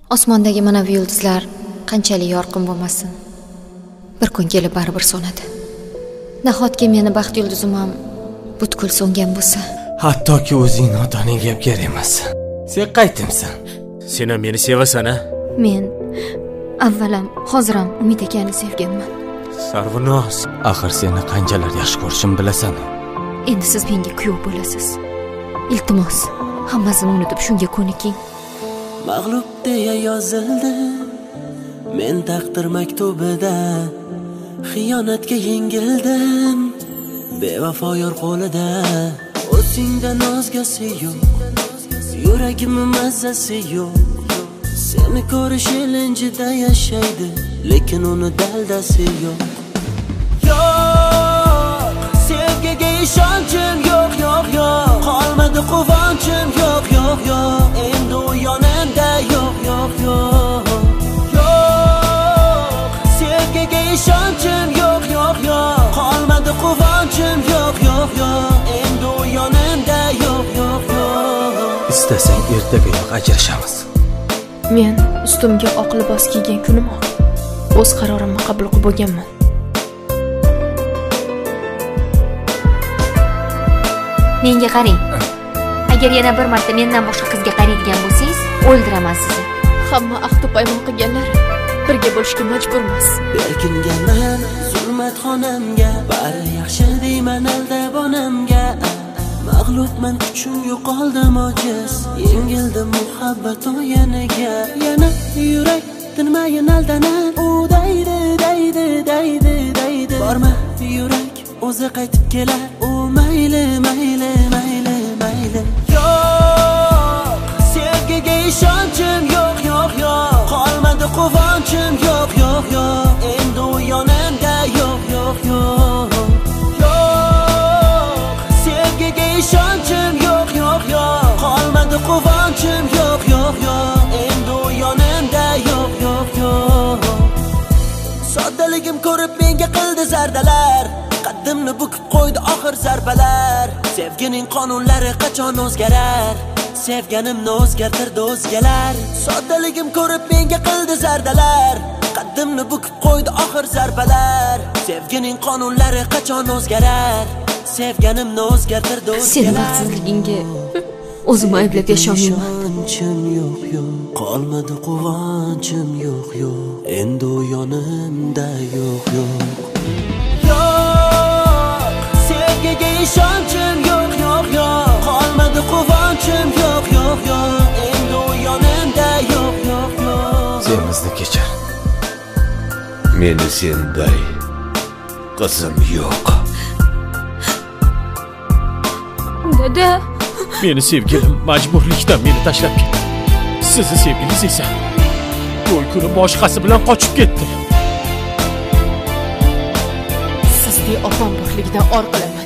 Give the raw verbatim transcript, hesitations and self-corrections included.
Osmondagi manavi yulduzlar qanchalik yorqin bo'lmasin, bir kun kelib baribir so'nadi. Nahotki meni baxt yulduzim ham butkul so'ngan bo'lsa? Hattoki o'zing otaning gap kerak emas. Sen qaytimsan? Sen ham meni sevasan-a? Men avvalam, hoziram Umid akani sevganman. Sarvinoz, axir seni qanchalar yaxshi ko'rishim bilasan. Endi siz menga kuyov bo'lasiz. Iltimos, hammasini unutib shunga ko'niking. Mag'lub deya yozildi men taqdir maktubida, xiyonatga yengildim bevafo yor qo'lida. O'zingda nozgasi yo'q, yuragimning mazzasi yo'q. Seni ko'rish ilinjida yashaydi, lekin uni daldasi yo'q. Yo'q, sevgiga ishonchim yo'q, yo'q, yo'q. Qolmadi quvonchim yo'q, yo'q, yo'q. Endi u yonimda yo'q, yo'q, yo'q. Yo'q, sevgiga ishonchim yo'q, yo'q, yo'q. Qolmadi quvonchim yo'q, yo'q, yo'q. Endi u yonimda yo'q, yo'q, yo'q. Istasang ertagayoq ajrashamiz. Men ustimga oq libos kiygan kunimoq o'z qarorimni qabul qilib bo'lganman. Menga qarang. Agar yana bir marta mendan boshqa qizga qaraydigan bo'lsangiz, o'ldiraman sizni. Hamma ahd paymon qilganlar birga bo'lishga majburmiz. Berkinganman zulmat xonamga, bari yaxshi deyman aldab onamga. Mag'lubman, kuchim yo'qoldim ojiz, yengildim muhabbat o'yiniga. Yana yurak tinmayin aldanar, u daydi, daydi, daydi, daydi. Borma yurak, o'zi qaytib kelar, u mayli, mayli, mayli, mayli. Yo'q, sevgiga ishonchim yo'q, yo'q, yo'q. Qolmadi quvonchim yo'q, yo'q, yo'q. Endi u yonimda yo'q, yo'q, yo'q. ishonchim yo'q, yo'q, yo'q. Qolmadi quvonchim yo'q, yo'q, yo'q. Endi u yonimda yo'q, yo'q, yo'q. Soddaligim ko'rib menga qildi zardalar, qaddimni bukib qo'ydi oxir zarbalar. Sevgining qonunlari qachon o'zgarar, sevganimni o'zgartirdi o'zgalar. Soddaligim ko'rib menga qildi zardalar, qaddimni bukib qo'ydi oxir zarbalar. Sevgining qonunlari qachon o'zgarar, sevganimni o'zgartirdi o'zgalar. Sen baxtsizligingga o'zim ayblab yasholmayman. Yo'q, yo'q. Qolmadi quvonchim yo'q, yo'q. Endi u yonimda yo'q, yo'q. Yo'q, sevgiga ishonchim yo'q, yo'q, yo'q. Qolmadi quvonchim yo'q, yo'q, yo'q. Endi u yonimda yo'q, yo'q, yo'q. Sen bizni kechir. Meni senday qizim yo'q. Dada, meni sevgilim majburlikdan meni tashlab ketdi. Sizni sevgilingiz esa to'y kuni boshqasi bilan qochib ketdi. Sizning opam borligidan or qilaman.